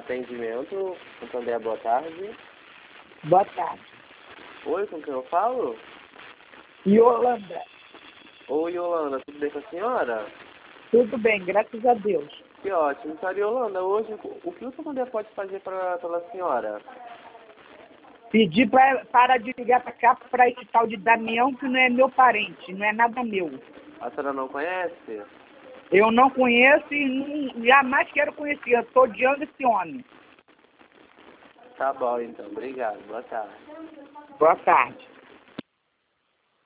Atendimento, Santander, boa tarde. Boa tarde. Oi, com quem eu falo? Yolanda. Oi, Yolanda, tudo bem com a senhora? Tudo bem, graças a Deus. Que ótimo. Senhora Yolanda, hoje, o que o Santander pode fazer pela senhora? Pedi para de ligar para cá para esse tal de Damião, que não é meu parente, não é nada meu. A senhora não conhece? Eu não conheço e jamais quero conhecer. Eu estou odiando esse homem. Tá bom, então. Obrigado. Boa tarde. Boa tarde.